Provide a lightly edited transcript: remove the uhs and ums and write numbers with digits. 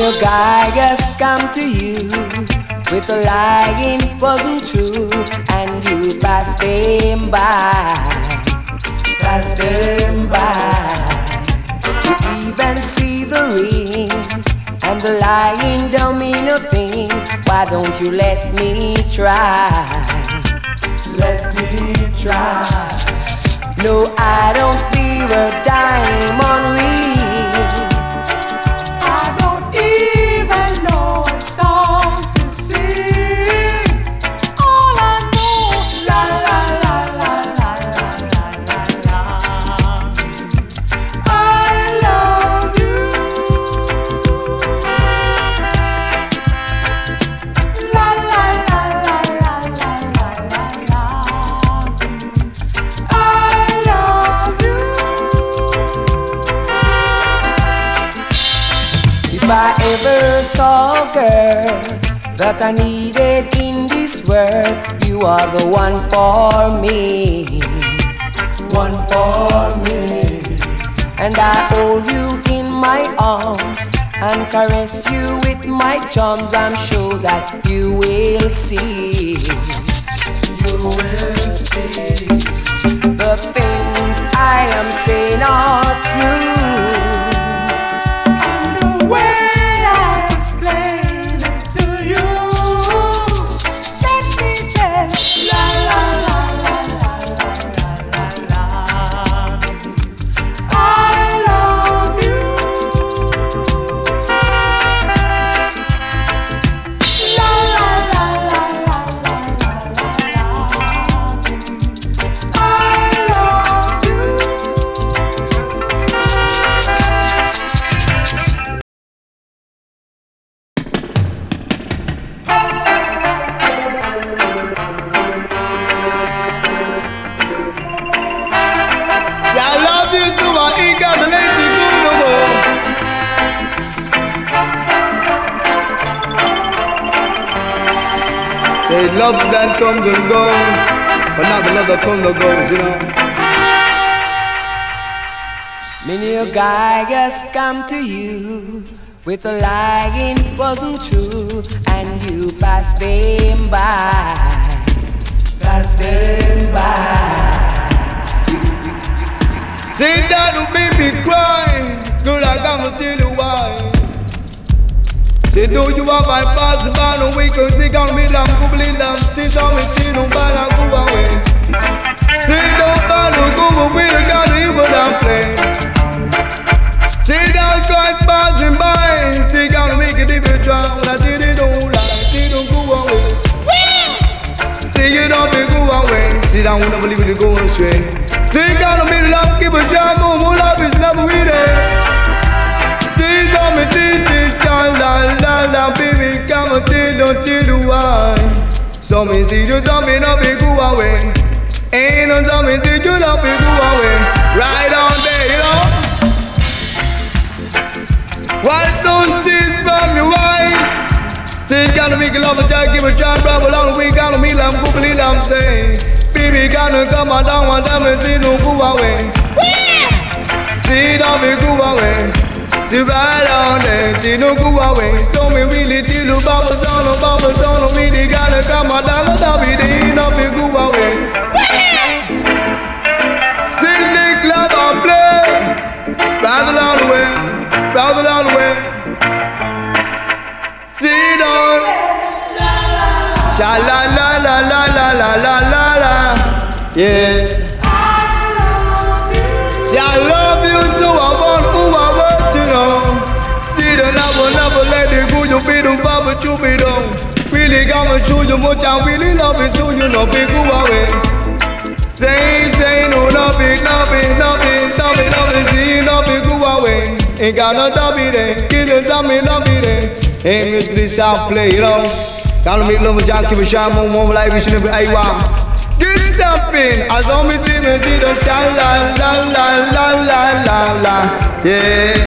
new guy just come to you with a lying wasn't true, and you passed him by, passed him by. You even see the ring, and the lying don't mean a thing. Why don't you let me try? Let me try. No, I don't leave a diamond ring. I don't even know a song to sing. All I know, la la la la la la la la. I love you. La la la la la la la la. I love you. If I ever saw a girl that I needed in this world, you are the one for me, one for me. And I hold you in my arms and caress you with my charms. I'm sure that you will see, you will see the things I am saying are true. The way I explain it to you, let me tell you, la la la la la la la la. I love you. La la la la la la la la. I love you. I love you so I ain't got to let you go no more. Say love that comes and goes, but not another comes and goes, you know. Me new guy just come to you with a lying wasn't true, and you passed him by, passed him by. Say that will make me cry, girl I gotta tell you why. Say though you are my past, but no way can say can't be lam, kubli lam. Say don't me see no bala go away. Say don't bala go away, I gotta even down play. Say that twice passing by, say can't make it if you try. When I did it don't lie, say don't go away. Say you don't be go away. Say that won't believe it go astray. Say can't make love, keep a shot, go more love is never with it. Say don't me see, la la la, baby, come on, don't tell you why. So me see you, tell me not be go away. Ain't no tell me see you not be go away. Right on there, you know. Wipe those tears from your eyes. Say gotta make love a jack, give a shot, bravo long way, gotta me lamb, go believe I'm saying. Baby, gotta come on down, one time and see no go away. See don't be go away. See right on there, see no go away. So me really till you bubble down, me they gotta come on down, don't be there, no be go away. Still the club I play, rather on the way, rather on the way. See don't, cha la la la la la la la la la, yeah. See I love you so I want who I want to know. See the never let it go, you be the papa you be done. Really gonna show you much I really love it so you know be go away. Say no nothing, see nothing go away. Ain't got no double there, kill it, tell me love it there. Ain't miss this South play, you know. Gotta make love with Jack, keep a shine, one life, we should never Get stepping, as long as you see the cha la la la la la la la, yeah.